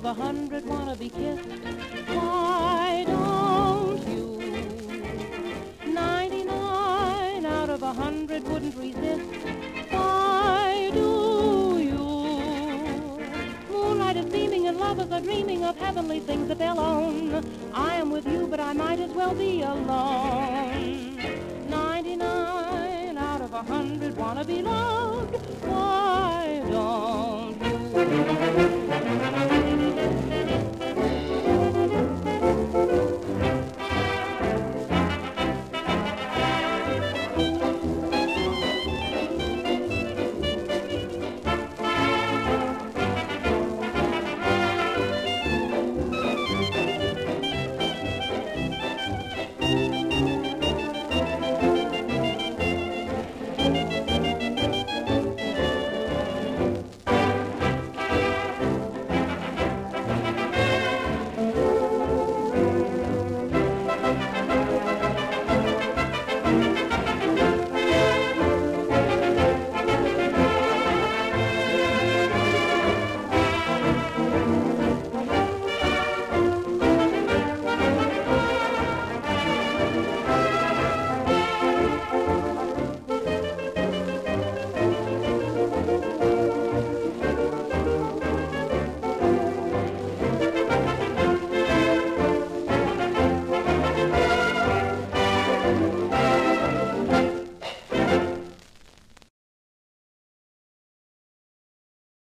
100 wanna be kissed. Why don't you? 99 out of 100 wouldn't resist. Why do you? Moonlight is beaming and lovers are dreaming of heavenly things that they'll own. I am with you, but I might as well be alone. 99 out of 100 wanna be loved. Why don't you?